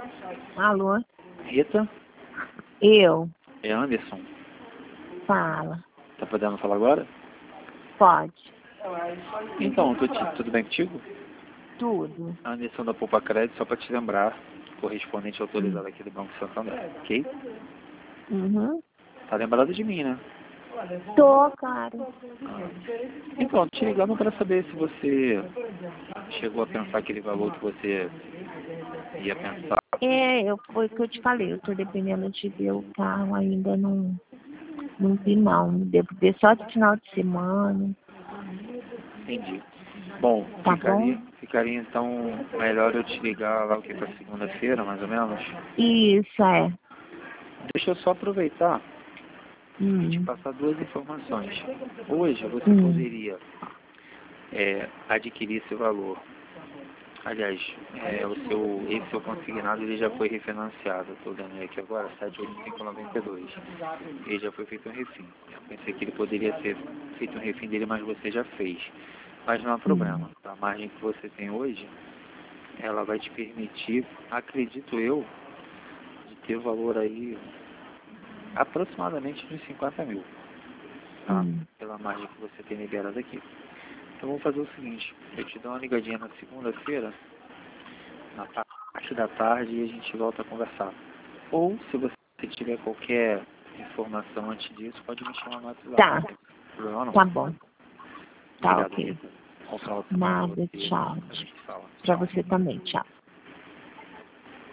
Alô? Rita? Eu? É Anderson. Fala. Tá podendo falar agora? Pode. Então, tudo bem contigo? Tudo. Anderson da Poupa Crédito, só para te lembrar, correspondente autorizado aqui do Banco Santander, ok? Uhum. Tá lembrado de mim, né? Tô, cara. Então, te ligando para saber se você chegou a pensar aquele valor que você ia pensar. Foi o que eu te falei, eu tô dependendo de ver o carro, ainda não vi não. Devo ver só de final de semana. Entendi. Bom, Tá bom? ficaria então melhor eu te ligar lá o que para segunda-feira, mais ou menos. Isso, é. Deixa eu só aproveitar e te Hum. passar duas informações. Hoje você poderia adquirir esse valor. Aliás, esse seu consignado ele já foi refinanciado. Estou dando aqui agora, 785,92. Ele já foi feito um refim. Eu pensei que ele poderia ser feito um refim dele, mas você já fez. Mas não há problema. A margem que você tem hoje, ela vai te permitir, acredito eu, de ter valor aí aproximadamente uns 50 mil. Tá? Pela margem que você tem liberada aqui. Então vamos fazer o seguinte, eu te dou uma ligadinha na segunda-feira, na parte da tarde, e a gente volta a conversar. Ou, se você tiver qualquer informação antes disso, pode me chamar no WhatsApp. Tá. Não tem problema não. Tá bom. Tá, Obrigado, ok. Rita. Bom final de semana pra Nada, você. tchau. A gente fala. Pra Tchau. você também, tchau.